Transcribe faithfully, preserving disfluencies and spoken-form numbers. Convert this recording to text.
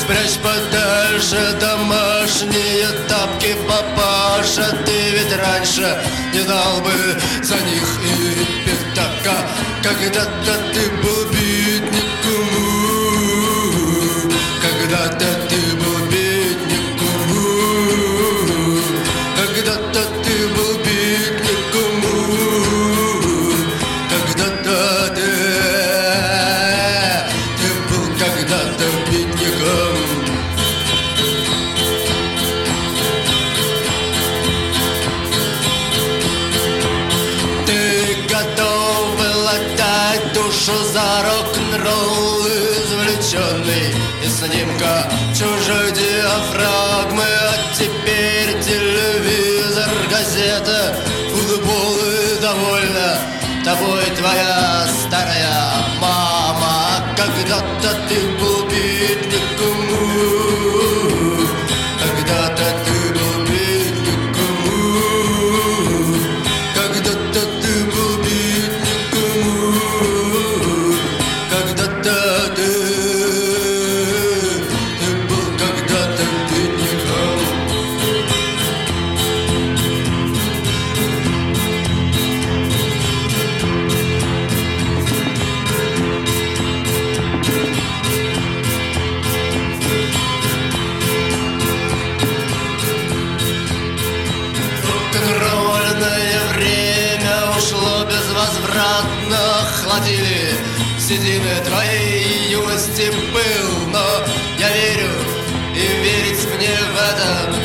Спрячь подальше домашние тапки, папаша. Ты ведь раньше не дал бы за них и пятака. Когда-то ты был бедняком, когда-то ты был бедняком, когда-то ты был бедняком, когда-то ты, ты был когда-то бедняком. Ты готов был отдать душу за рок-н-ролл, извлеченный из снимка чужой диафрагмы. А теперь телевизор, газета, футбол и довольна тобой твоя старая мама. Когда-то ты был бедняком, когда-то ты был бедняком, когда-то ты был бедняком, когда-то ты, ты был когда-то бедняком. Рок-н-ролльное время ушло безвозвратно. Хватили седины твоей юности пыл, но я верю, и верить мне в это